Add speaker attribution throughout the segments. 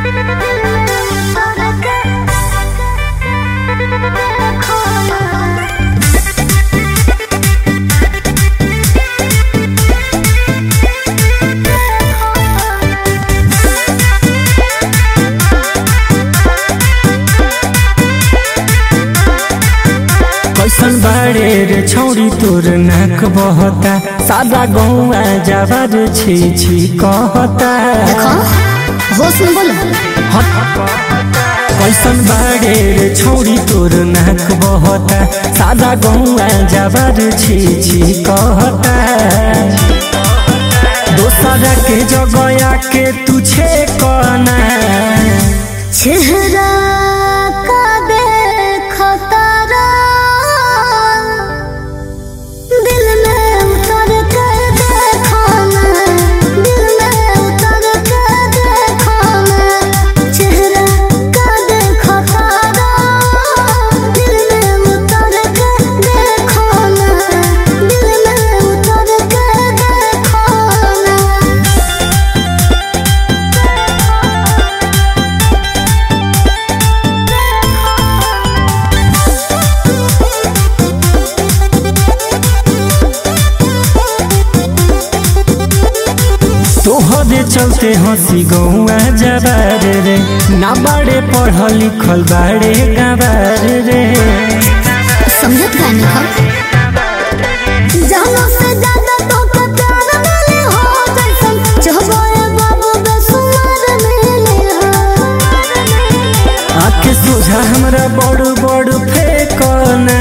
Speaker 1: कैसन बाड़े रे छौरी तोर नाक बहता सादा गौआ जावर छी छी कहता।
Speaker 2: होश में बोलो।
Speaker 1: कैसन बाड़े रे छौरी तोर नाक बहता सादा गौआ जावर छी छी कहता। दोसरा के जगया के तू छे कहना
Speaker 2: चेहरा का देखता दिल में उतर के देखना, दिल में उतर के देखना। चेहरा का देखता दिल में उतर के देखना, दिल में उतर के देखना।
Speaker 1: तोहरे चलते हंसी गौआ जबार रे ना बड़े पढ़ल लिखल बाड़े गवार रे।
Speaker 2: समझत गाने हो जानो से ज्यादा तो प्यार मिले हो जैसन चहबोए बाबू बेसुमार मिले हो।
Speaker 1: आके सोझा हमरा बड़ बड़ फेंकना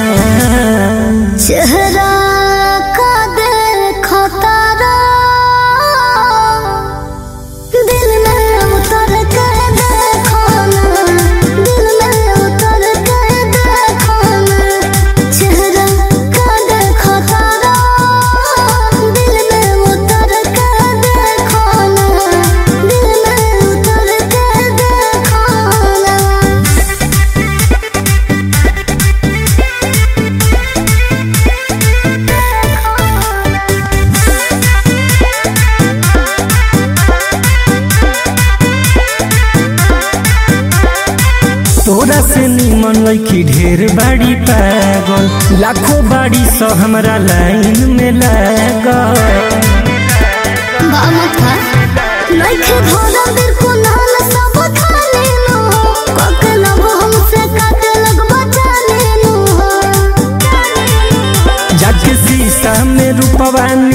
Speaker 2: चेहरा का देखता दिल में उतर के देखना, दिल में उतर के देखना। चेहरा का देखता दिल में उतर के देखना, दिल में उतर के देखना।
Speaker 1: तोरा से निमन लड़की ढेर बाड़ी पागल लाखों बाड़ी सो हमरा लाइन में लागल।
Speaker 2: बामत का लइके भोला बिरको नाल सब खाने नो कोके लब हमसे काटे लग बचाने नो।
Speaker 1: जाके शीशा में रूपवा